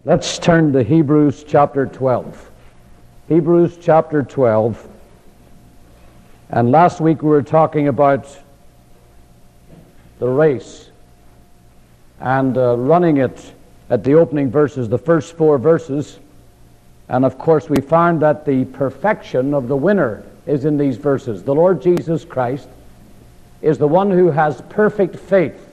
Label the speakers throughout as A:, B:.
A: Let's turn to Hebrews chapter 12. Hebrews chapter 12. And last week we were talking about the race and running it at the opening verses, the first 4 verses. And of course we found that the perfection of the winner is in these verses. The Lord Jesus Christ is the one who has perfect faith.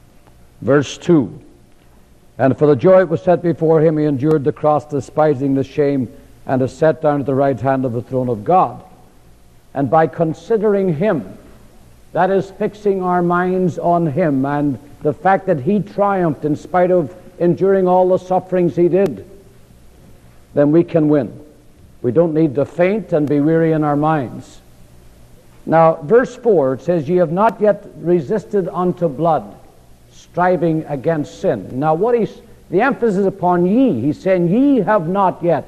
A: Verse 2. And for the joy that was set before him, he endured the cross, despising the shame, and is set down at the right hand of the throne of God. And by considering him, that is fixing our minds on him and the fact that he triumphed in spite of enduring all the sufferings he did, then we can win. We don't need to faint and be weary in our minds. Now, verse 4, it says, "Ye have not yet resisted unto blood, striving against sin." Now, the emphasis upon ye. He's saying, ye have not yet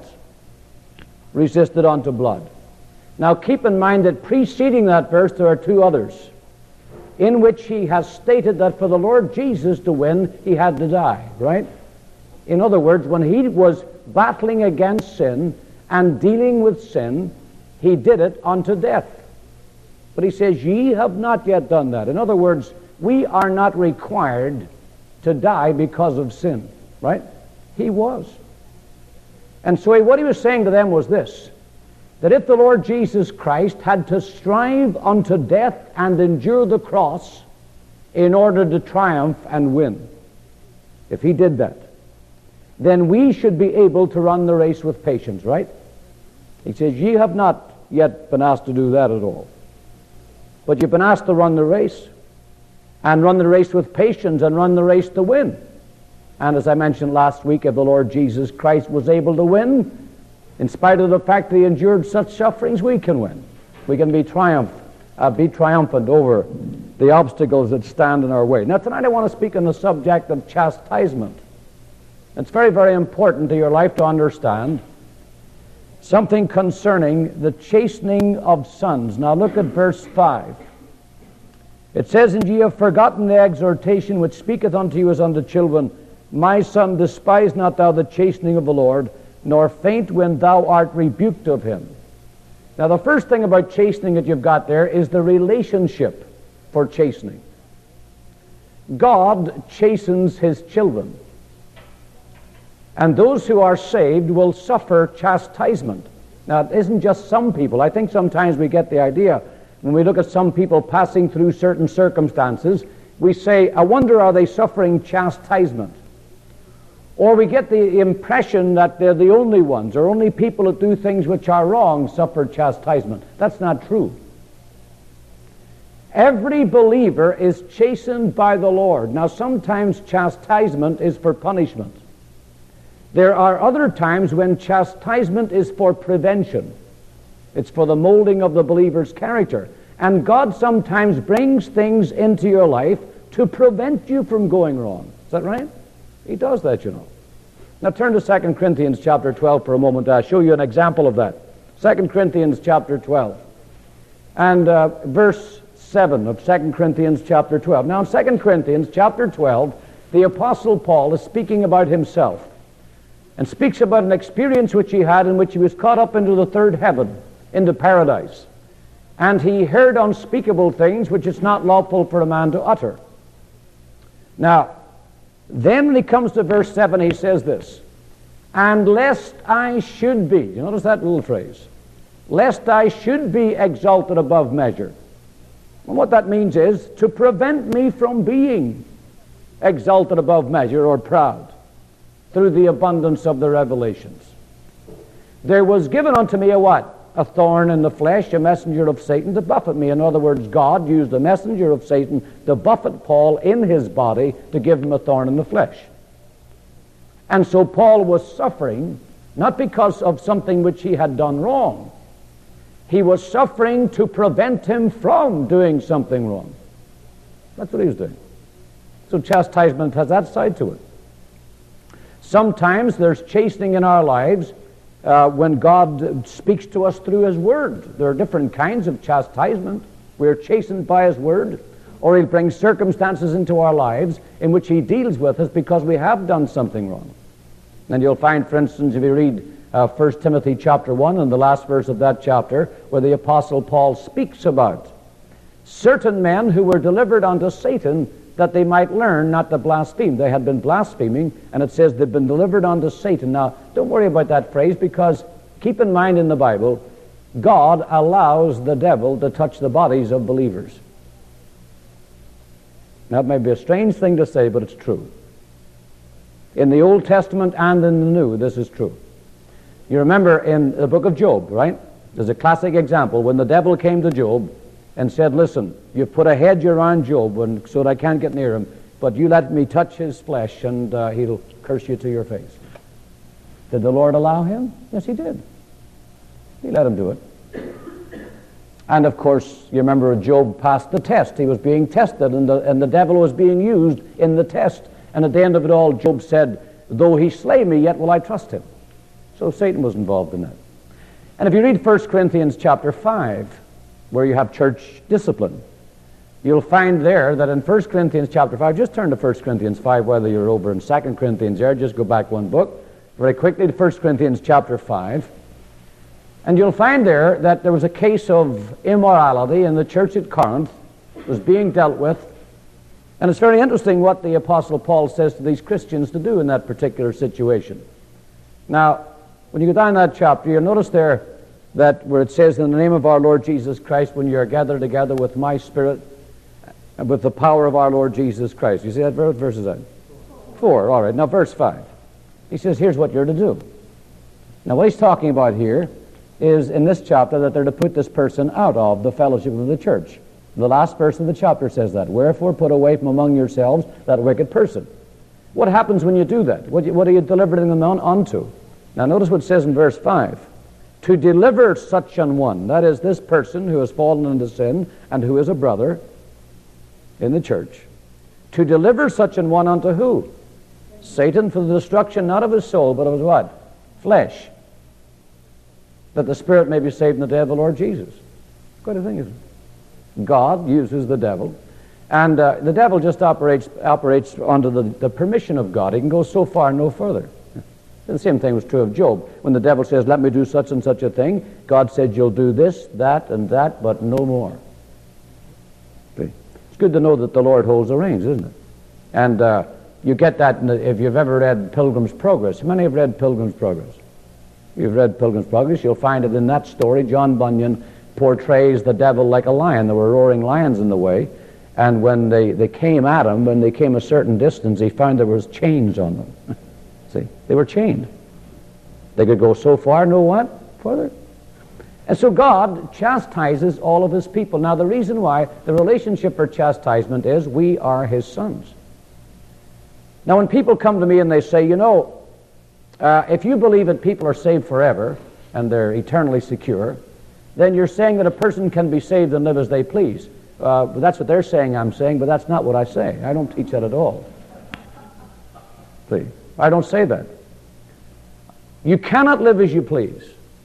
A: resisted unto blood. Now, keep in mind that preceding that verse, there are 2 others, in which he has stated that for the Lord Jesus to win, he had to die, right? In other words, when he was battling against sin and dealing with sin, he did it unto death. But he says, ye have not yet done that. In other words, we are not required to die because of sin, right? He was. And so what he was saying to them was this, that if the Lord Jesus Christ had to strive unto death and endure the cross in order to triumph and win, if he did that, then we should be able to run the race with patience, right? He says, ye have not yet been asked to do that at all, but you've been asked to run the race, and run the race with patience, and run the race to win. And as I mentioned last week, if the Lord Jesus Christ was able to win, in spite of the fact that he endured such sufferings, we can win. We can be triumphant over the obstacles that stand in our way. Now tonight I want to speak on the subject of chastisement. It's very, very important to your life to understand something concerning the chastening of sons. Now look at verse 5. It says, "And ye have forgotten the exhortation which speaketh unto you as unto children. My son, despise not thou the chastening of the Lord, nor faint when thou art rebuked of him." Now the first thing about chastening that you've got there is the relationship for chastening. God chastens his children. And those who are saved will suffer chastisement. Now it isn't just some people. I think sometimes we get the idea when we look at some people passing through certain circumstances, we say, I wonder, are they suffering chastisement? Or we get the impression that they're the only ones, or only people that do things which are wrong suffer chastisement. That's not true. Every believer is chastened by the Lord. Now sometimes chastisement is for punishment. There are other times when chastisement is for prevention. It's for the molding of the believer's character. And God sometimes brings things into your life to prevent you from going wrong. Is that right? He does that, you know. Now turn to 2 Corinthians chapter 12 for a moment. I'll show you an example of that. 2 Corinthians chapter 12. And verse 7 of 2 Corinthians chapter 12. Now in 2 Corinthians chapter 12, the Apostle Paul is speaking about himself and speaks about an experience which he had in which he was caught up into the third heaven, into paradise. And he heard unspeakable things which it's not lawful for a man to utter. Now, then when he comes to verse 7, he says this, "And lest I should be," you notice that little phrase, "lest I should be exalted above measure." And what that means is to prevent me from being exalted above measure or proud through the abundance of the revelations. There was given unto me a what? A thorn in the flesh, a messenger of Satan to buffet me. In other words, God used a messenger of Satan to buffet Paul in his body to give him a thorn in the flesh. And so Paul was suffering, not because of something which he had done wrong. He was suffering to prevent him from doing something wrong. That's what he was doing. So chastisement has that side to it. Sometimes there's chastening in our lives when God speaks to us through his word. There are different kinds of chastisement. We're chastened by his word. or he'll bring circumstances into our lives in which he deals with us because we have done something wrong. And you'll find, for instance, if you read 1 Timothy chapter 1 and the last verse of that chapter, where the Apostle Paul speaks about certain men who were delivered unto Satan that they might learn not to blaspheme. They had been blaspheming, and it says they've been delivered unto Satan. Now, don't worry about that phrase, because keep in mind in the Bible, God allows the devil to touch the bodies of believers. Now, it may be a strange thing to say, but it's true. In the Old Testament and in the New, this is true. You remember in the book of Job, right? There's a classic example when the devil came to Job and said, listen, you've put a hedge around Job so that I can't get near him, but you let me touch his flesh and he'll curse you to your face. Did the Lord allow him? Yes, he did. He let him do it. And of course, you remember Job passed the test. He was being tested, and the devil was being used in the test. And at the end of it all, Job said, though he slay me, yet will I trust him. So Satan was involved in that. And if you read 1 Corinthians chapter 5, where you have church discipline, you'll find there that in 1 Corinthians chapter 5, just turn to 1 Corinthians 5, whether you're over in 2 Corinthians there, just go back one book, very quickly to 1 Corinthians chapter 5, and you'll find there that there was a case of immorality in the church at Corinth. It was being dealt with, and it's very interesting what the Apostle Paul says to these Christians to do in that particular situation. Now, when you go down that chapter, you'll notice there that where it says, in the name of our Lord Jesus Christ, when you are gathered together with my Spirit, and with the power of our Lord Jesus Christ. You see that verse? Verse is that? 4. All right. Now, verse 5. He says, here's what you're to do. Now, what he's talking about here is, in this chapter, that they're to put this person out of the fellowship of the church. The last verse of the chapter says that. Wherefore, put away from among yourselves that wicked person. What happens when you do that? What are you delivering them onto? Now, notice what it says in verse 5. To deliver such an one, that is, this person who has fallen into sin and who is a brother in the church, to deliver such an one unto who? Satan, for the destruction not of his soul, but of his what? Flesh. That the spirit may be saved in the day of the Lord Jesus. Quite a thing, isn't it? God uses the devil, and the devil just operates under the permission of God. He can go so far, no further. The same thing was true of Job. When the devil says, let me do such and such a thing, God said, you'll do this, that, and that, but no more. See? It's good to know that the Lord holds the reins, isn't it? And you get that if you've ever read Pilgrim's Progress. How many have read Pilgrim's Progress? You've read Pilgrim's Progress. You'll find it in that story. John Bunyan portrays the devil like a lion. There were roaring lions in the way. And when they came at him, when they came a certain distance, he found there was chains on them. See, they were chained. They could go so far, no what? Further. And so God chastises all of his people. Now, the reason why, the relationship for chastisement is we are his sons. Now, when people come to me and they say, you know, if you believe that people are saved forever and they're eternally secure, then you're saying that a person can be saved and live as they please. That's what they're saying I'm saying, but that's not what I say. I don't teach that at all. See? I don't say that. You cannot live as you please.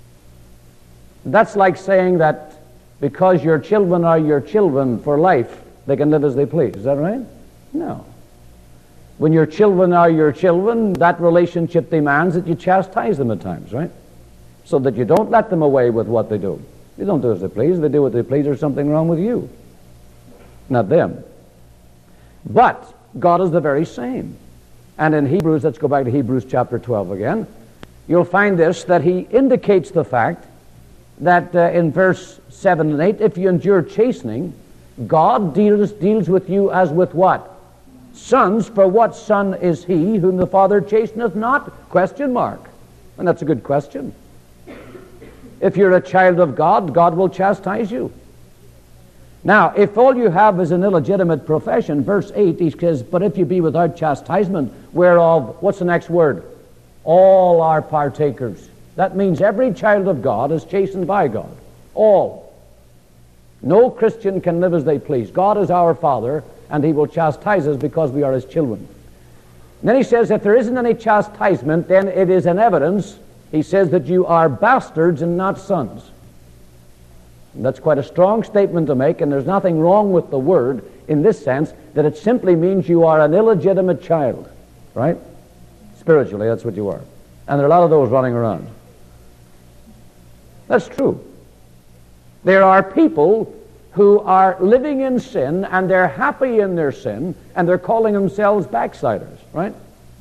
A: That's like saying that because your children are your children for life, they can live as they please. Is that right? No. When your children are your children, that relationship demands that you chastise them at times, right? So that you don't let them away with what they do. You don't do as they please. They do what they please. There's something wrong with you, not them. But God is the very same. And in Hebrews, let's go back to Hebrews chapter 12 again, you'll find this, that he indicates the fact that in verse 7 and 8, if you endure chastening, God deals with you as with what? Sons, for what son is he whom the Father chasteneth not? Question mark. And that's a good question. If you're a child of God, God will chastise you. Now, if all you have is an illegitimate profession, verse 8, he says, but if you be without chastisement, whereof, what's the next word? All are partakers. That means every child of God is chastened by God. All. No Christian can live as they please. God is our Father, and he will chastise us because we are his children. And then he says, if there isn't any chastisement, then it is an evidence, he says, that you are bastards and not sons. And that's quite a strong statement to make, and there's nothing wrong with the word in this sense, that it simply means you are an illegitimate child, right? Spiritually, that's what you are. And there are a lot of those running around. That's true. There are people who are living in sin, and they're happy in their sin, and they're calling themselves backsliders, right?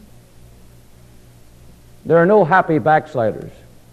A: There are no happy backsliders.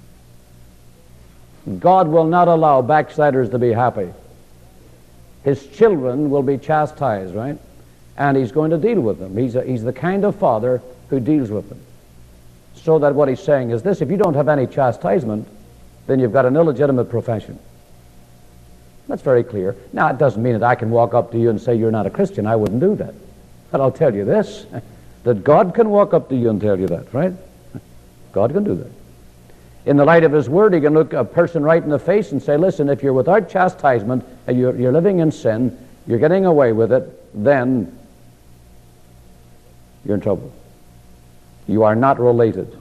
A: God will not allow backsliders to be happy. His children will be chastised, right? And he's going to deal with them. He's the kind of father who deals with them. So that what he's saying is this: if you don't have any chastisement, then you've got an illegitimate profession. That's very clear. Now, it doesn't mean that I can walk up to you and say you're not a Christian. I wouldn't do that. But I'll tell you this, that God can walk up to you and tell you that, right? God can do that. In the light of his word, he can look a person right in the face and say, listen, if you're without chastisement and you're living in sin, you're getting away with it, then you're in trouble. You are not related.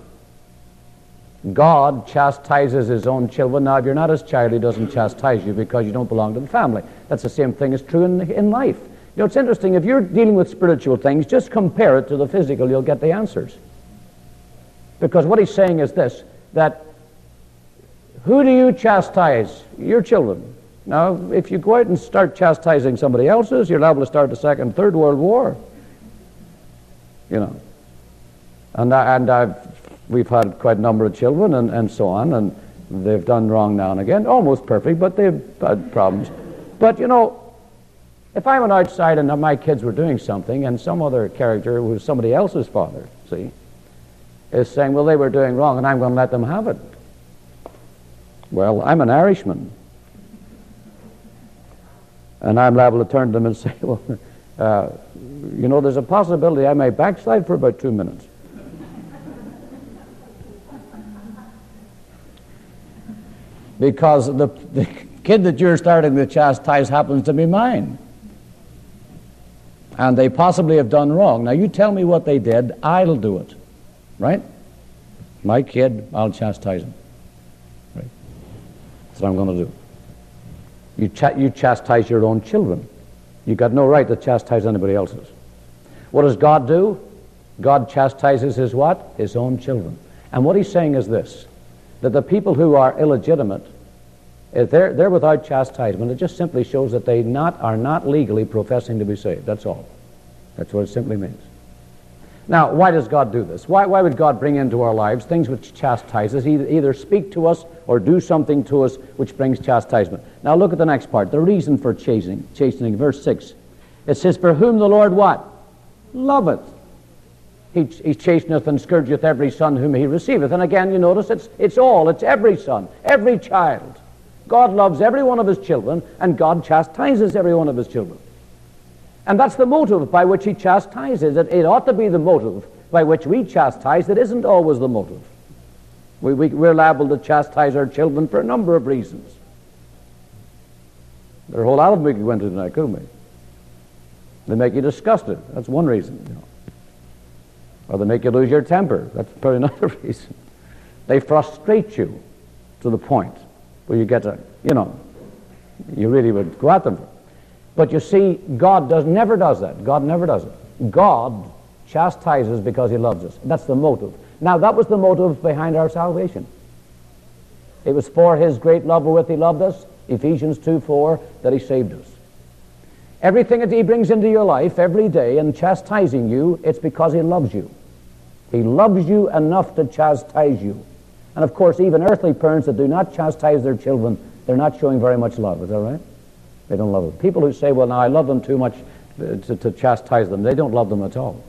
A: God chastises his own children. Now, if you're not his child, he doesn't chastise you because you don't belong to the family. That's the same thing is true in life. You know, it's interesting. If you're dealing with spiritual things, just compare it to the physical. You'll get the answers. Because what he's saying is this, that who do you chastise? Your children. Now, if you go out and start chastising somebody else's, you're liable to start the Second, Third World War. You know. And we've had quite a number of children and so on, and they've done wrong now and again. Almost perfect, but they've had problems. But, you know, if I went outside and my kids were doing something and some other character who was somebody else's father, see, is saying, well, they were doing wrong and I'm going to let them have it. Well, I'm an Irishman. And I'm liable to turn to them and say, well, you know, there's a possibility I may backslide for about 2 minutes. Because the kid that you're starting to chastise happens to be mine. And they possibly have done wrong. Now, you tell me what they did, I'll do it. Right? My kid, I'll chastise him. Right? That's what I'm going to do. You chastise your own children. You've got no right to chastise anybody else's. What does God do? God chastises his what? His own children. And what he's saying is this, that the people who are illegitimate, if they're without chastisement, it just simply shows that they are not legally professing to be saved. That's all. That's what it simply means. Now, why does God do this? Why would God bring into our lives things which chastise us, either speak to us or do something to us which brings chastisement? Now, look at the next part, the reason for chastening, verse 6. It says, for whom the Lord what? Loveth. He chasteneth and scourgeth every son whom he receiveth. And again, you notice it's every son, every child. God loves every one of his children, and God chastises every one of his children. And that's the motive by which he chastises. It ought to be the motive by which we chastise. It isn't always the motive. We're liable to chastise our children for a number of reasons. There are a whole lot of them we could go into tonight, couldn't we? They make you disgusted. That's one reason. You know. Or they make you lose your temper. That's probably another reason. They frustrate you to the point where you get to, you know, you really would go at them. But you see, God never does that. God never does it. God chastises because he loves us. That's the motive. Now, that was the motive behind our salvation. It was for his great love wherewith he loved us, Ephesians 2:4, that he saved us. Everything that he brings into your life every day and chastising you, it's because he loves you. He loves you enough to chastise you. And of course, even earthly parents that do not chastise their children, they're not showing very much love. Is that right? They don't love them. People who say, well, now I love them too much to chastise them, they don't love them at all.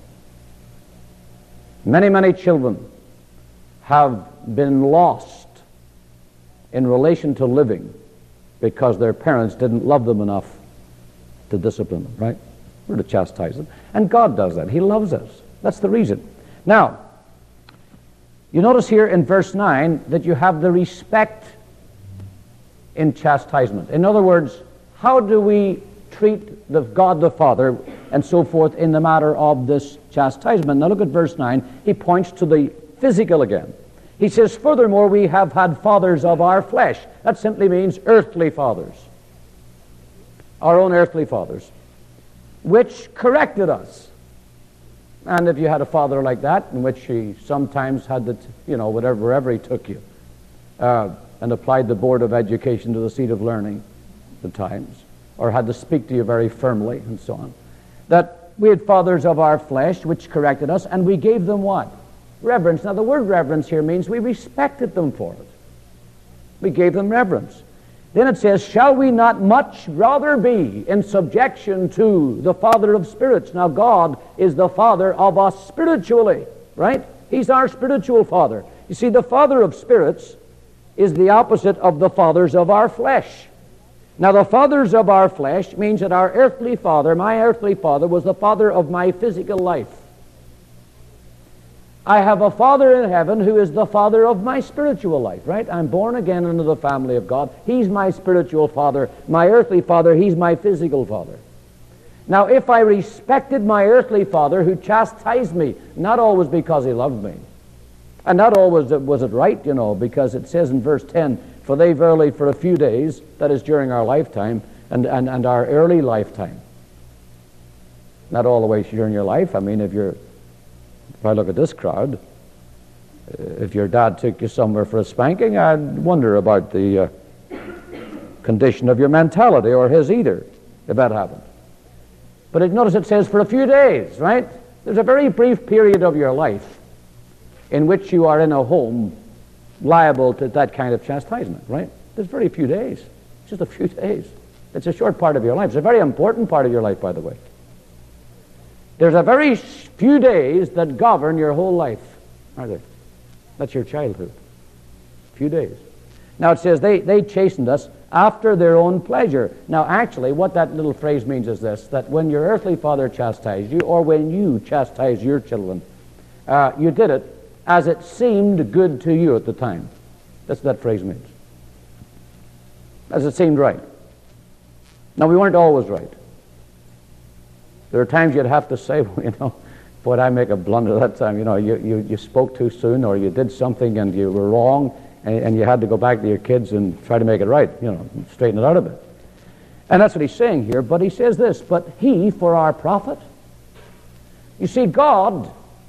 A: Many, many children have been lost in relation to living because their parents didn't love them enough to discipline them, right? Or to chastise them. And God does that. He loves us. That's the reason. Now, you notice here in verse 9 that you have the respect in chastisement. In other words, how do we treat God the Father and so forth in the matter of this chastisement? Now look at verse 9. He points to the physical again. He says, furthermore, we have had fathers of our flesh. That simply means earthly fathers. Our own earthly fathers, which corrected us. And if you had a father like that, in which he sometimes had the, wherever he took you, and applied the board of education to the seat of learning at times, or had to speak to you very firmly, and so on, that we had fathers of our flesh which corrected us, and we gave them what? Reverence. Now the word reverence here means we respected them for it. We gave them reverence. Then it says, shall we not much rather be in subjection to the Father of spirits? Now God is the Father of us spiritually, right? He's our spiritual Father. You see, the Father of spirits is the opposite of the fathers of our flesh. Now the fathers of our flesh means that our earthly father, my earthly father, was the father of my physical life. I have a Father in heaven who is the Father of my spiritual life, right? I'm born again into the family of God. He's my spiritual father. My earthly father, he's my physical father. Now, if I respected my earthly father who chastised me, not always because he loved me, and not always was it right, because it says in verse 10, for they verily for a few days, that is during our lifetime, and our early lifetime. Not all the way during your life. I mean, if I look at this crowd, if your dad took you somewhere for a spanking, I'd wonder about the condition of your mentality, or his either, if that happened. But notice it says for a few days, right? There's a very brief period of your life in which you are in a home liable to that kind of chastisement, right? There's very few days. Just a few days. It's a short part of your life. It's a very important part of your life, by the way. There's a very few days that govern your whole life, are there? That's your childhood. Few days. Now it says they chastened us after their own pleasure. Now actually what that little phrase means is this, that when your earthly father chastised you, or when you chastised your children, you did it as it seemed good to you at the time. That's what that phrase means. As it seemed right. Now we weren't always right. There are times you'd have to say, boy, I make a blunder that time. You spoke too soon, or you did something and you were wrong, and you had to go back to your kids and try to make it right, straighten it out a bit. And that's what he's saying here. But he says this, but he for our profit. You see, God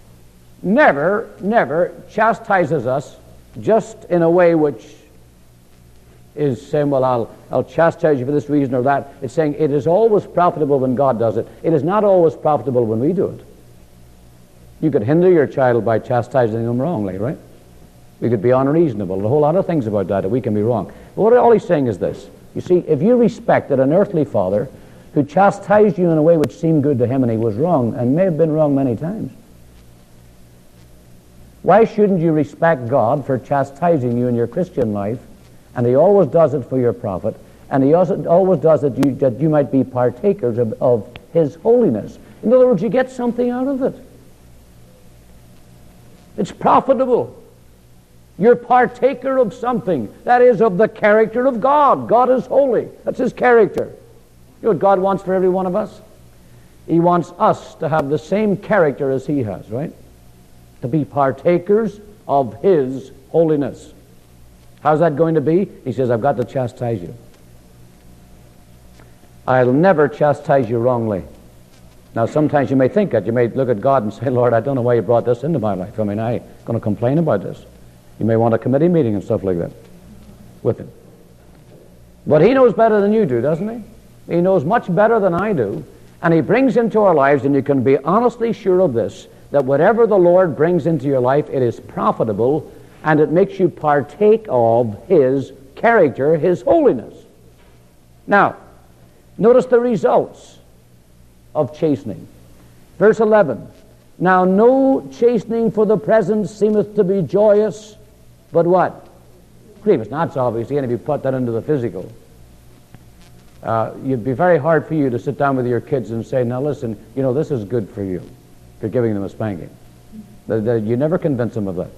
A: never chastises us just in a way which is saying, well, I'll chastise you for this reason or that. It's saying it is always profitable when God does it. It is not always profitable when we do it. You could hinder your child by chastising them wrongly, right? We could be unreasonable. A whole lot of things about that we can be wrong. But all he's saying is this. You see, if you respected an earthly father who chastised you in a way which seemed good to him, and he was wrong, and may have been wrong many times, why shouldn't you respect God for chastising you in your Christian life? And he always does it for your profit, and he also always does it that you might be partakers of his holiness. In other words, you get something out of it. It's profitable. You're partaker of something, that is, of the character of God. God is holy. That's his character. You know what God wants for every one of us? He wants us to have the same character as he has, right? To be partakers of his holiness. How's that going to be? He says, I've got to chastise you. I'll never chastise you wrongly. Now, sometimes you may think that. You may look at God and say, Lord, I don't know why you brought this into my life. I mean, I'm going to complain about this. You may want a committee meeting and stuff like that with him. But he knows better than you do, doesn't he? He knows much better than I do. And he brings into our lives, and you can be honestly sure of this, that whatever the Lord brings into your life, it is profitable, and it makes you partake of his character, his holiness. Now, notice the results of chastening. Verse 11, now no chastening for the present seemeth to be joyous, but what? Grievous. Now that's obvious, again, if you put that into the physical. It'd be very hard for you to sit down with your kids and say, now listen, this is good for you. You're giving them a spanking. You never convince them of that.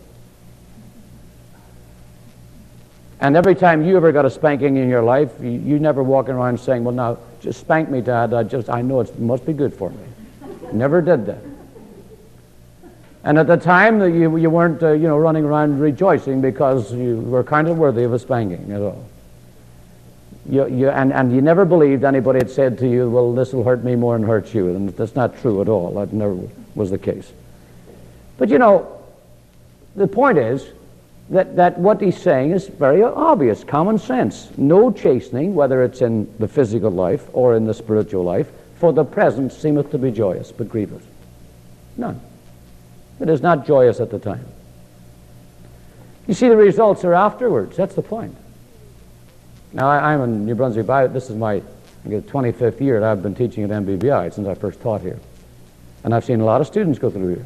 A: And every time you ever got a spanking in your life, you never walking around saying, well, now, just spank me, Dad. I know it must be good for me. Never did that. And at the time, you weren't, running around rejoicing because you were kind of worthy of a spanking at all. And you never believed anybody had said to you, well, this will hurt me more than hurt you. And that's not true at all. That never was the case. But the point is that what he's saying is very obvious, common sense. No chastening, whether it's in the physical life or in the spiritual life, for the present seemeth to be joyous, but grievous. None. It is not joyous at the time. You see, the results are afterwards. That's the point. Now, I'm in New Brunswick Bible. This is my 25th year that I've been teaching at MBBI since I first taught here. And I've seen a lot of students go through here.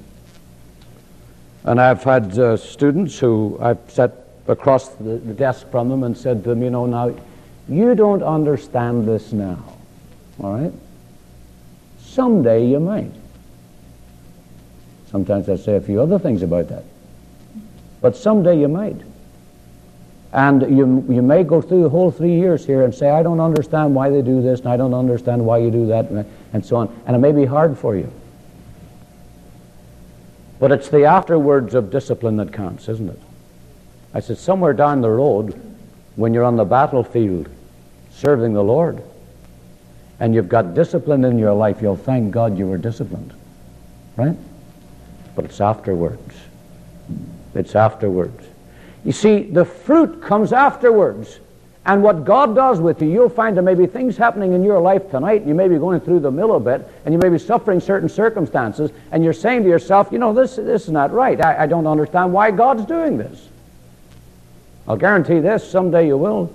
A: And I've had students who I've sat across the desk from them and said to them, now, you don't understand this now, all right? Someday you might. Sometimes I say a few other things about that. But someday you might. And you may go through the whole 3 years here and say, I don't understand why they do this, and I don't understand why you do that, and so on. And it may be hard for you. But it's the afterwards of discipline that counts, isn't it? I said, somewhere down the road, when you're on the battlefield serving the Lord, and you've got discipline in your life, you'll thank God you were disciplined. Right? But it's afterwards. It's afterwards. You see, the fruit comes afterwards. And what God does with you, you'll find there may be things happening in your life tonight, and you may be going through the mill a bit, and you may be suffering certain circumstances, and you're saying to yourself, this is not right. I don't understand why God's doing this. I'll guarantee this, someday you will.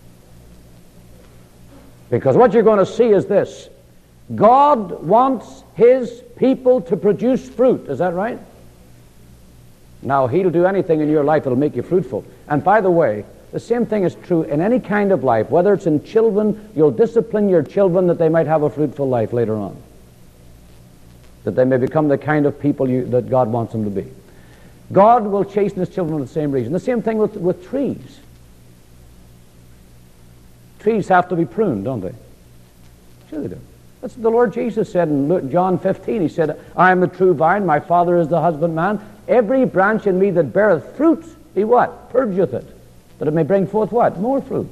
A: Because what you're going to see is this. God wants His people to produce fruit. Is that right? Now, He'll do anything in your life that'll make you fruitful. And by the way, the same thing is true in any kind of life. Whether it's in children, you'll discipline your children that they might have a fruitful life later on. That they may become the kind of people that God wants them to be. God will chasten His children for the same reason. The same thing with trees. Trees have to be pruned, don't they? Sure they do. That's what the Lord Jesus said in John 15. He said, I am the true vine, my Father is the husbandman. Every branch in me that beareth fruit, He what? Purgeth it, that it may bring forth what? More fruit.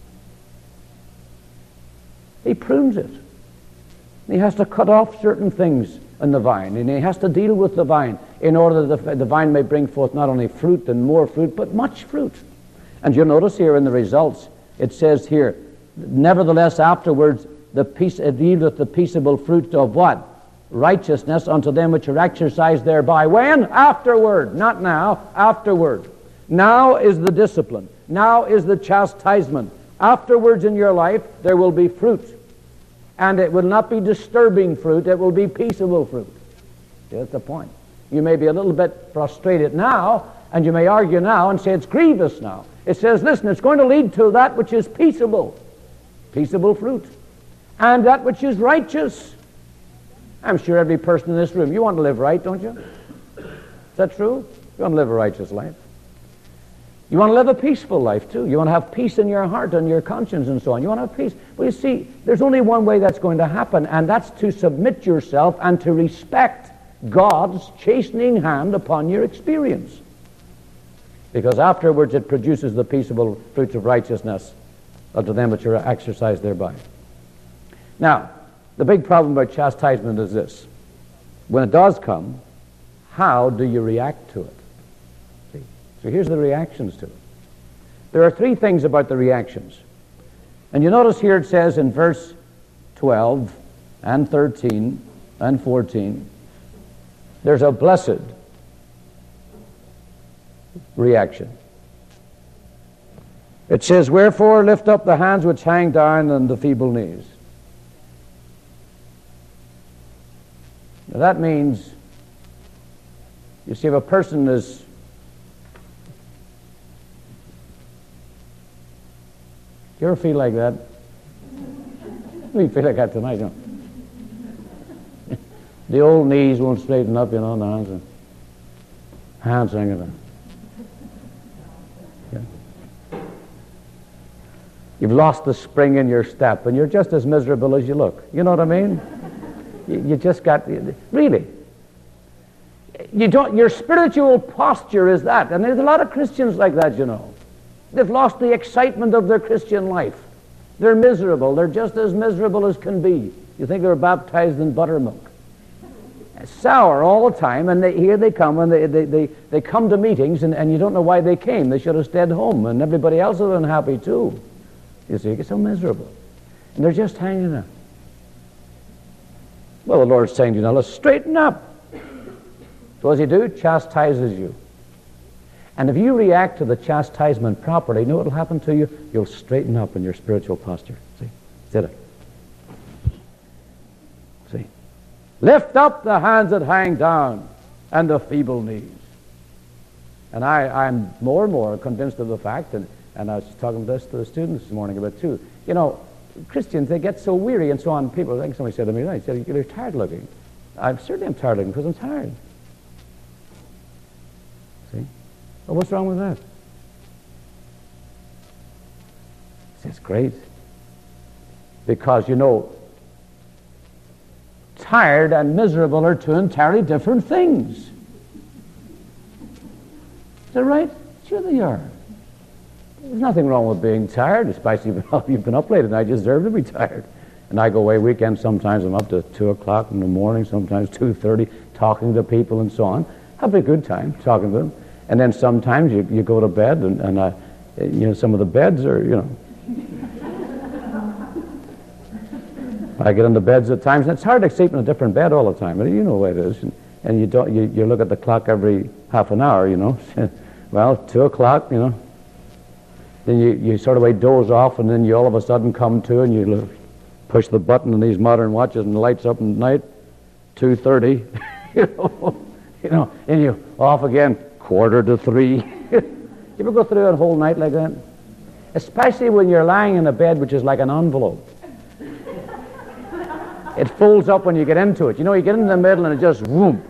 A: He prunes it. He has to cut off certain things in the vine, and He has to deal with the vine in order that the vine may bring forth not only fruit and more fruit, but much fruit. And you'll notice here in the results, it says here, nevertheless afterwards, it yieldeth the peaceable fruit of what? Righteousness unto them which are exercised thereby. When? Afterward. Not now. Afterward. Now is the discipline. Now is the chastisement. Afterwards in your life, there will be fruit. And it will not be disturbing fruit. It will be peaceable fruit. See, that's the point. You may be a little bit frustrated now, and you may argue now and say it's grievous now. It says, listen, it's going to lead to that which is peaceable. Peaceable fruit. And that which is righteous. I'm sure every person in this room, you want to live right, don't you? Is that true? You want to live a righteous life. You want to live a peaceful life, too. You want to have peace in your heart and your conscience and so on. You want to have peace. Well, you see, there's only one way that's going to happen, and that's to submit yourself and to respect God's chastening hand upon your experience. Because afterwards it produces the peaceable fruits of righteousness unto them which are exercised thereby. Now, the big problem about chastisement is this. When it does come, how do you react to it? See? So here's the reactions to it. There are three things about the reactions. And you notice here it says in verse 12 and 13 and 14, there's a blessed reaction. It says, wherefore lift up the hands which hang down and the feeble knees. Now that means, you see, if a person is, do you ever feel like that? We feel like that tonight, don't we? The old knees won't straighten up, the hands hanging down. Yeah. You've lost the spring in your step, and you're just as miserable as you look. You know what I mean? You just got, really. Your spiritual posture is that. And there's a lot of Christians like that, you know. They've lost the excitement of their Christian life. They're miserable. They're just as miserable as can be. You think they're baptized in buttermilk. Sour all the time, and here they come, and they come to meetings, and you don't know why they came. They should have stayed home, and everybody else is unhappy too. You see, it's so miserable. And they're just hanging out. Well, the Lord's saying to you, now let's straighten up. So what does he do? Chastises you. And if you react to the chastisement properly, you know what will happen to you? You'll straighten up in your spiritual posture. See? Sit it. See? Lift up the hands that hang down and the feeble knees. And I'm more and more convinced of the fact, and I was talking this to the students this morning about too. You know, Christians, they get so weary and so on. People, I think somebody said to me, he said, you're tired looking. I certainly am tired looking because I'm tired. See? Well, what's wrong with that? It's great. Because, you know, tired and miserable are two entirely different things. Is that right? Sure they are. There's nothing wrong with being tired, especially if you've been up late and I deserve to be tired. And I go away weekends, sometimes I'm up to 2 o'clock in the morning, sometimes 2:30, talking to people and so on. Have a good time talking to them. And then sometimes you go to bed and you know, some of the beds are, you know. I get into beds at times, and it's hard to sleep in a different bed all the time. You know the way it is. And you look at the clock every half an hour, you know. Well, 2 o'clock, you know. Then you sort of doze off, and then you all of a sudden come to, and you push the button on these modern watches, and the lights up at night, 2:30, you know, and you off again, 2:45. You ever go through a whole night like that? Especially when you're lying in a bed which is like an envelope. It folds up when you get into it. You know, you get in the middle and it just whoom.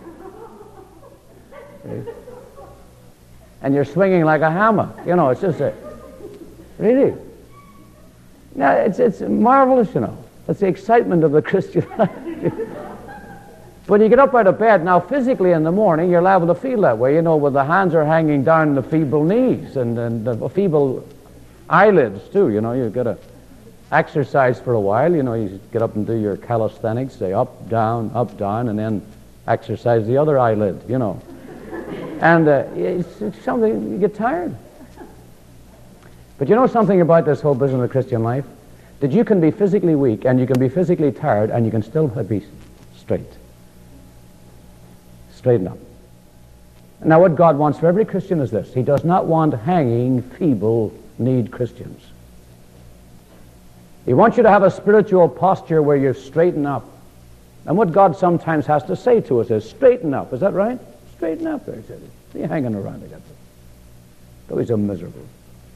A: And you're swinging like a hammer. You know, it's just really. Now, it's marvelous, you know. It's the excitement of the Christian life. When you get up out of bed, now physically in the morning, you're liable to feel that way, you know, with the hands are hanging down the feeble knees and the feeble eyelids too, you know. You've got to exercise for a while, you know. You get up and do your calisthenics, say up, down, and then exercise the other eyelid, you know. And it's something, you get tired. But you know something about this whole business of the Christian life? That you can be physically weak and you can be physically tired and you can still be straight. Straighten up. Now what God wants for every Christian is this. He does not want hanging, feeble-kneed Christians. He wants you to have a spiritual posture where you straighten up. And what God sometimes has to say to us is, straighten up. Is that right? Straighten up. There, he said. You're hanging around together. Don't be so miserable.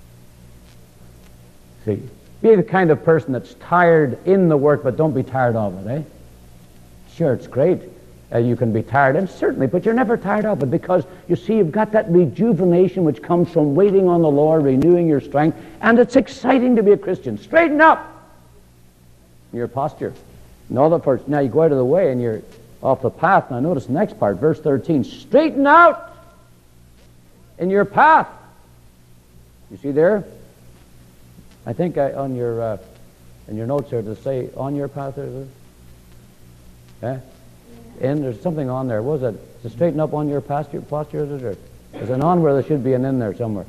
A: See, be the kind of person that's tired in the work, but don't be tired of it, eh? Sure, it's great. You can be tired, and certainly, but you're never tired of it because, you see, you've got that rejuvenation which comes from waiting on the Lord, renewing your strength, and it's exciting to be a Christian. Straighten up your posture. Now you go out of the way and you're off the path. Now notice the next part, verse 13. Straighten out in your path. You see there? I think on your in your notes there to say on your path there. Eh? In, there's something on there. What was it? To straighten up on your posture, is it? Or there's an on where there should be an in there somewhere.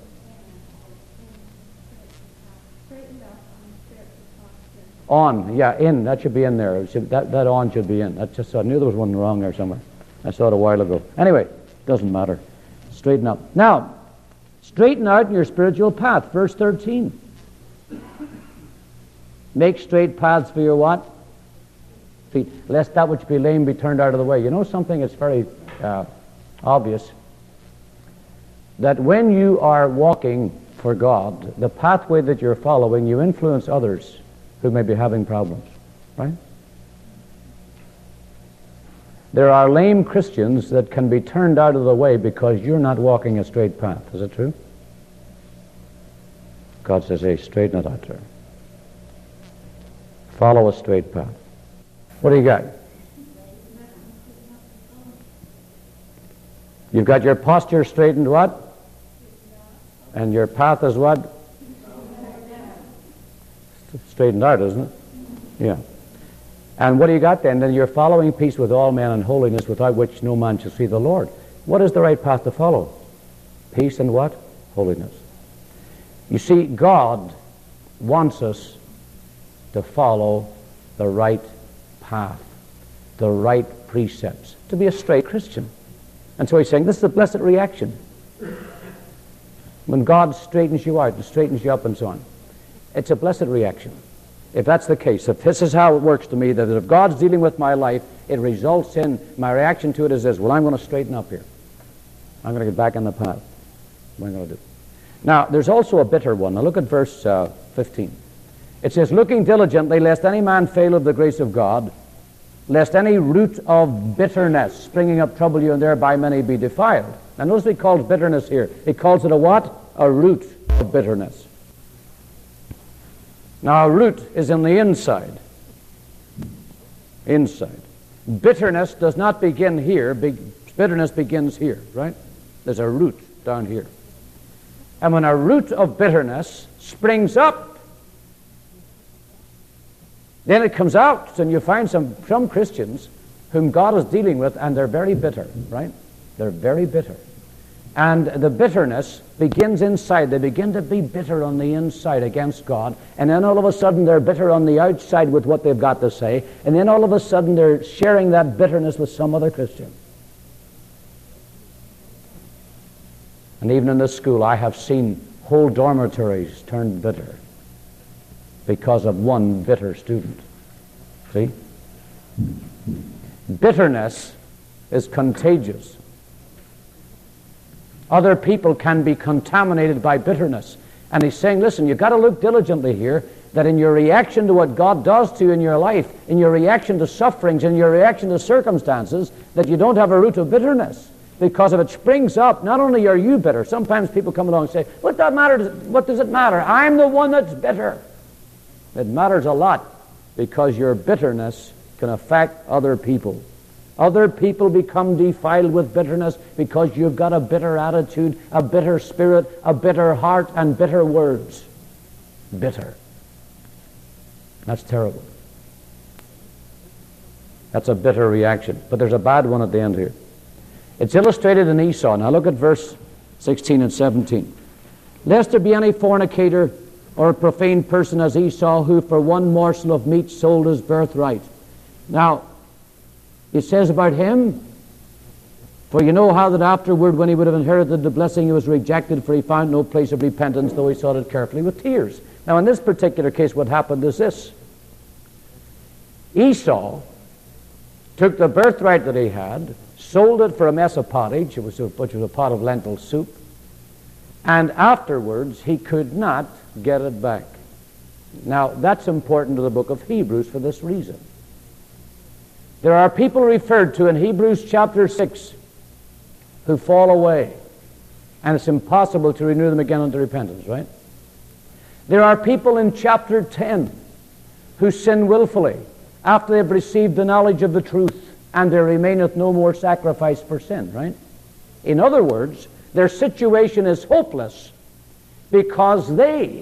A: On, yeah, in. That should be in there. That on should be in. That's just, I knew there was one wrong there somewhere. I saw it a while ago. Anyway, doesn't matter. Straighten up. Now, straighten out in your spiritual path. Verse 13. Make straight paths for your what? Feet. Lest that which be lame be turned out of the way. You know something that's very obvious? That when you are walking for God, the pathway that you're following, you influence others who may be having problems, right? There are lame Christians that can be turned out of the way because you're not walking a straight path. Is it true? God says, hey, straighten it out there. Follow a straight path. What do you got? You've got your posture straightened what? And your path is what? Straightened out, isn't it? Yeah. And what do you got then? Then you're following peace with all men and holiness, without which no man shall see the Lord. What is the right path to follow? Peace and what? Holiness. You see, God wants us to follow the right path, the right precepts, to be a straight Christian. And so he's saying this is a blessed reaction. When God straightens you out and straightens you up and so on, it's a blessed reaction. If that's the case, if this is how it works to me, that if God's dealing with my life, it results in, my reaction to it is this: well, I'm going to straighten up here. I'm going to get back on the path. What am I going to do? Now, there's also a bitter one. Now look at verse 15. It says, looking diligently, lest any man fail of the grace of God, lest any root of bitterness springing up trouble you, and thereby many be defiled. Now notice he calls bitterness here. He calls it a what? A root of bitterness. Now a root is in the inside. Inside. Bitterness does not begin here. Bitterness begins here, right? There's a root down here. And when a root of bitterness springs up, then it comes out, and you find some Christians whom God is dealing with, and they're very bitter, right? They're very bitter. And the bitterness begins inside. They begin to be bitter on the inside against God, and then all of a sudden they're bitter on the outside with what they've got to say, and then all of a sudden they're sharing that bitterness with some other Christian. And even in this school, I have seen whole dormitories turn bitter because of one bitter student. See? Bitterness is contagious. Other people can be contaminated by bitterness. And he's saying, listen, you've got to look diligently here, that in your reaction to what God does to you in your life, in your reaction to sufferings, in your reaction to circumstances, that you don't have a root of bitterness. Because if it springs up, not only are you bitter, sometimes people come along and say, what does it matter? I'm the one that's bitter. It matters a lot, because your bitterness can affect other people. Other people become defiled with bitterness because you've got a bitter attitude, a bitter spirit, a bitter heart, and bitter words. Bitter. That's terrible. That's a bitter reaction. But there's a bad one at the end here. It's illustrated in Esau. Now look at verse 16 and 17. Lest there be any fornicator or a profane person as Esau, who for one morsel of meat sold his birthright. Now, it says about him, for you know how that afterward, when he would have inherited the blessing, he was rejected, for he found no place of repentance, though he sought it carefully with tears. Now in this particular case, what happened is this. Esau took the birthright that he had, sold it for a mess of pottage, which was a pot of lentil soup, and afterwards he could not get it back. Now that's important to the book of Hebrews for this reason. There are people referred to in Hebrews chapter 6 who fall away, and it's impossible to renew them again unto repentance, right? There are people in chapter 10 who sin willfully after they've received the knowledge of the truth, and there remaineth no more sacrifice for sin, right? In other words, their situation is hopeless because they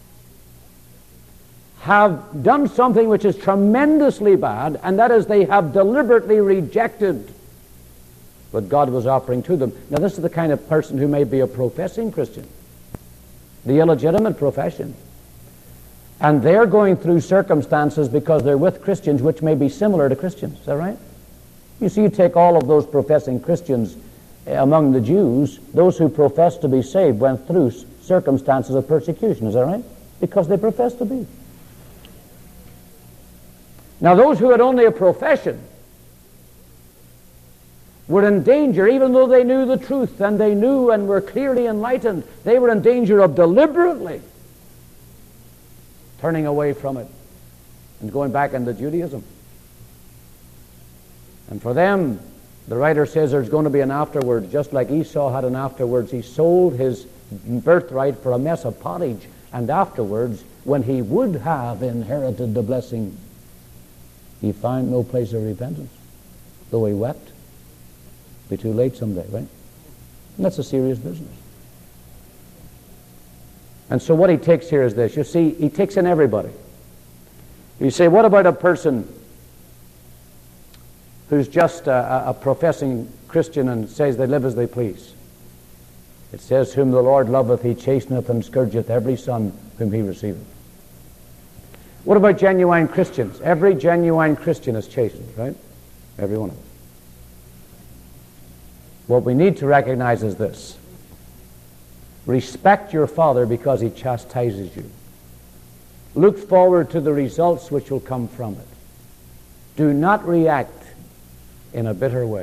A: have done something which is tremendously bad, and that is they have deliberately rejected what God was offering to them. Now this is the kind of person who may be a professing Christian, the illegitimate profession. And they're going through circumstances because they're with Christians which may be similar to Christians. Is that right? You see, you take all of those professing Christians among the Jews, those who profess to be saved went through circumstances of persecution. Is that right? Because they profess to be. Now those who had only a profession were in danger, even though they knew the truth and they knew and were clearly enlightened, they were in danger of deliberately turning away from it and going back into Judaism. And for them, the writer says there's going to be an afterwards, just like Esau had an afterwards. He sold his birthright for a mess of pottage, and afterwards, when he would have inherited the blessing, he found no place of repentance, though he wept. Be too late someday, right? And that's a serious business. And so what he takes here is this. You see, he takes in everybody. You say, what about a person who's just a professing Christian and says they live as they please? It says, whom the Lord loveth, he chasteneth and scourgeth every son whom he receiveth. What about genuine Christians? Every genuine Christian is chastened, right? Every one of them. What we need to recognize is this. Respect your father because he chastises you. Look forward to the results which will come from it. Do not react in a bitter way.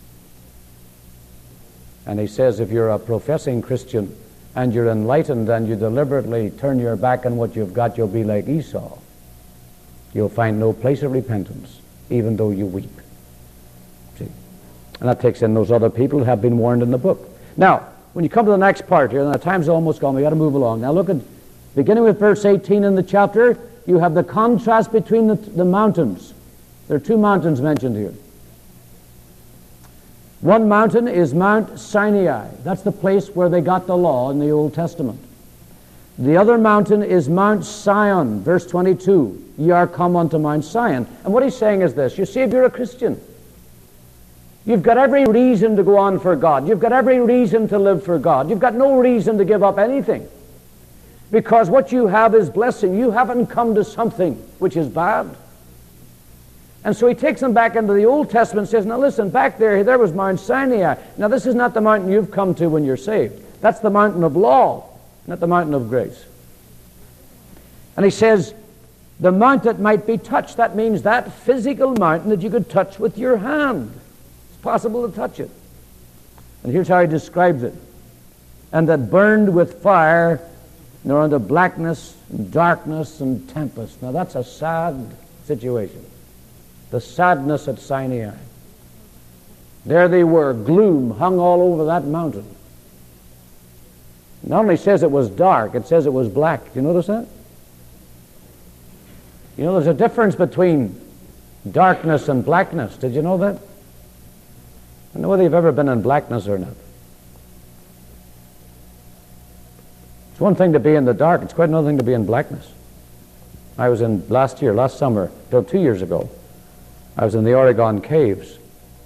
A: And he says, if you're a professing Christian and you're enlightened and you deliberately turn your back on what you've got, you'll be like Esau. You'll find no place of repentance, even though you weep. See? And that takes in those other people who have been warned in the book. Now, when you come to the next part here, and the time's almost gone, we've got to move along. Now look at, beginning with verse 18 in the chapter, you have the contrast between the mountains. There are two mountains mentioned here. One mountain is Mount Sinai. That's the place where they got the law in the Old Testament. The other mountain is Mount Sion, verse 22. Ye are come unto Mount Sion. And what he's saying is this. You see, if you're a Christian, you've got every reason to go on for God. You've got every reason to live for God. You've got no reason to give up anything. Because what you have is blessing. You haven't come to something which is bad. And so he takes them back into the Old Testament and says, now listen, back there was Mount Sinai. Now this is not the mountain you've come to when you're saved. That's the mountain of law, not the mountain of grace. And he says, the mount that might be touched, that means that physical mountain that you could touch with your hand. It's possible to touch it. And here's how he describes it. And that burned with fire, nor unto blackness, and darkness, and tempest. Now that's a sad situation. The sadness at Sinai. There they were, gloom hung all over that mountain. It not only says it was dark, it says it was black. Do you notice that? You know, there's a difference between darkness and blackness. Did you know that? I don't know whether you've ever been in blackness or not. It's one thing to be in the dark. It's quite another thing to be in blackness. I was in last summer, 2 years ago. I was in the Oregon caves.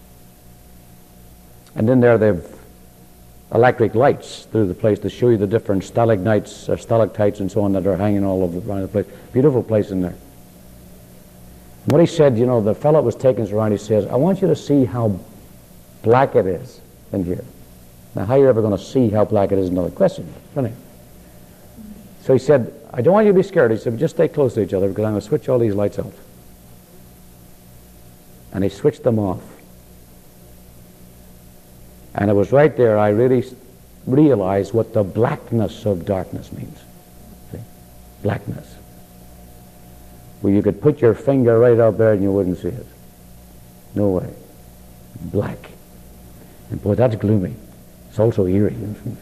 A: And in there they've electric lights through the place to show you the different stalagmites or stalactites and so on that are hanging all over around the place. Beautiful place in there. And what he said, you know, the fellow was taking us around, he says, I want you to see how black it is in here. Now, how you're ever going to see how black it is is another question. Funny. So he said, I don't want you to be scared. He said, just stay close to each other because I'm going to switch all these lights out. And he switched them off. And it was right there I really realized what the blackness of darkness means. See? Blackness. Where you could put your finger right up there and you wouldn't see it. No way. Black. And boy, that's gloomy. It's also eerie.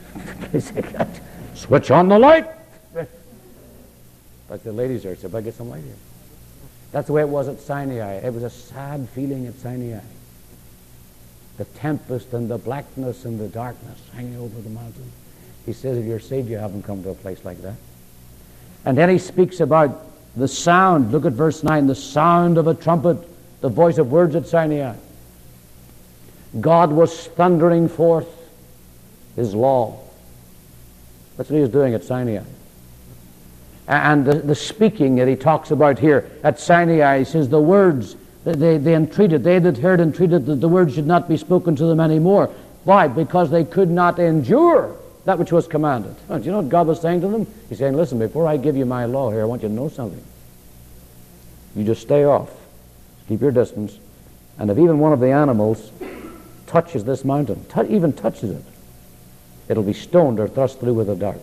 A: Switch on the light! Like the ladies there said, I get some light here. That's the way it was at Sinai. It was a sad feeling at Sinai. The tempest and the blackness and the darkness hanging over the mountain. He says, if you're saved, you haven't come to a place like that. And then he speaks about the sound. Look at verse 9. The sound of a trumpet, the voice of words at Sinai. God was thundering forth his law. That's what he was doing at Sinai. And the speaking that he talks about here at Sinai, he says the words, they entreated, they that heard entreated that the words should not be spoken to them anymore. Why? Because they could not endure that which was commanded. Oh, do you know what God was saying to them? He's saying, listen, before I give you my law here, I want you to know something. You just stay off. Keep your distance. And if even one of the animals touches this mountain, even touches it, it'll be stoned or thrust through with a dart.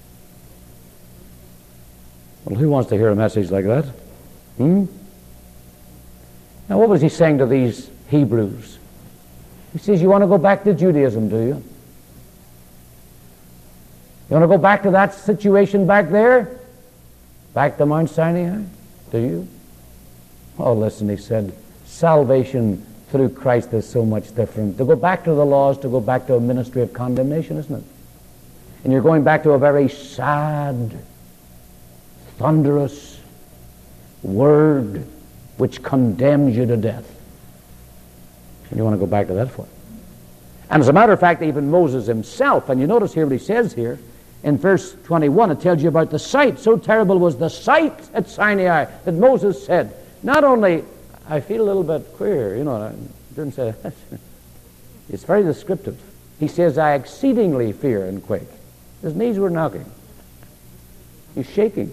A: Well, who wants to hear a message like that? Now, what was he saying to these Hebrews? He says, you want to go back to Judaism, do you? You want to go back to that situation back there? Back to Mount Sinai? Do you? Oh, listen, he said, salvation through Christ is so much different. To go back to the laws, to go back to a ministry of condemnation, isn't it? And you're going back to a very sad, thunderous, word which condemns you to death. And you want to go back to that for it. And as a matter of fact, even Moses himself, and you notice here what he says here, in verse 21, it tells you about the sight. So terrible was the sight at Sinai that Moses said, not only, I feel a little bit queer, I didn't say that. It's very descriptive. He says, I exceedingly fear and quake. His knees were knocking. He's shaking.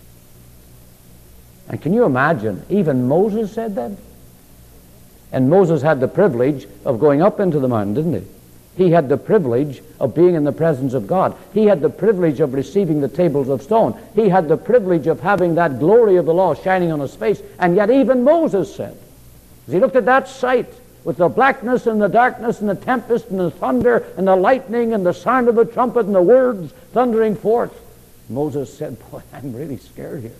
A: And can you imagine, even Moses said that? And Moses had the privilege of going up into the mountain, didn't he? He had the privilege of being in the presence of God. He had the privilege of receiving the tables of stone. He had the privilege of having that glory of the law shining on his face. And yet even Moses said, as he looked at that sight, with the blackness and the darkness and the tempest and the thunder and the lightning and the sound of the trumpet and the words thundering forth, Moses said, boy, I'm really scared here.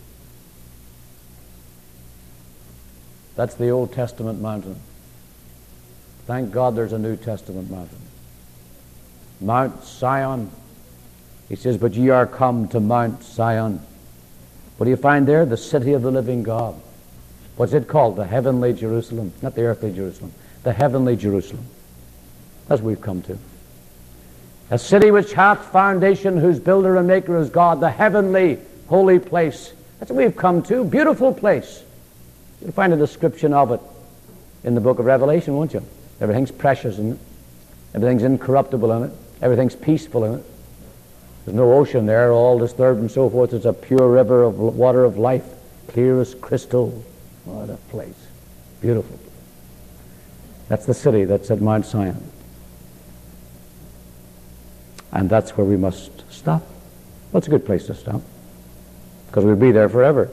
A: That's the Old Testament mountain. Thank God there's a New Testament mountain. Mount Zion. He says, but ye are come to Mount Zion. What do you find there? The city of the living God. What's it called? The heavenly Jerusalem. Not the earthly Jerusalem. The heavenly Jerusalem. That's what we've come to. A city which hath foundation, whose builder and maker is God. The heavenly holy place. That's what we've come to. Beautiful place. You'll find a description of it in the book of Revelation, won't you? Everything's precious in it. Everything's incorruptible in it. Everything's peaceful in it. There's no ocean there, all disturbed and so forth. It's a pure river of water of life, clear as crystal. What a place. Beautiful. That's the city that's at Mount Zion. And that's where we must stop. Well, it's a good place to stop, because we'll be there forever.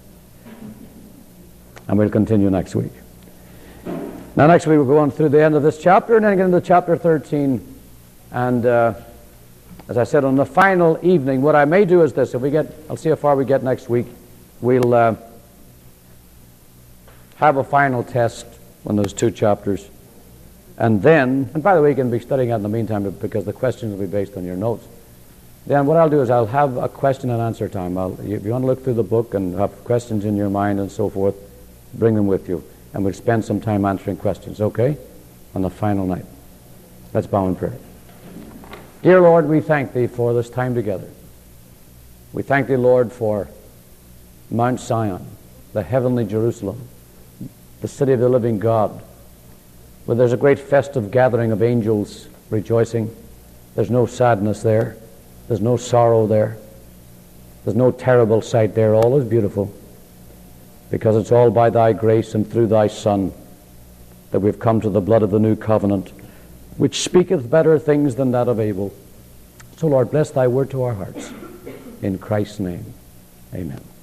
A: And we'll continue next week. Now next week we'll go on through the end of this chapter and then get into chapter 13. And as I said, on the final evening, what I may do is this. I'll see how far we get next week. We'll have a final test on those two chapters. And then, and by the way, you can be studying that in the meantime because the questions will be based on your notes. Then what I'll do is I'll have a question and answer time. If you want to look through the book and have questions in your mind and so forth, bring them with you. And we'll spend some time answering questions, okay? On the final night. Let's bow in prayer. Dear Lord, we thank Thee for this time together. We thank Thee, Lord, for Mount Zion, the heavenly Jerusalem, the city of the living God, where there's a great festive gathering of angels rejoicing. There's no sadness there. There's no sorrow there. There's no terrible sight there. All is beautiful, because it's all by Thy grace and through Thy Son that we've come to the blood of the new covenant, which speaketh better things than that of Abel. So, Lord, bless Thy word to our hearts. In Christ's name, amen.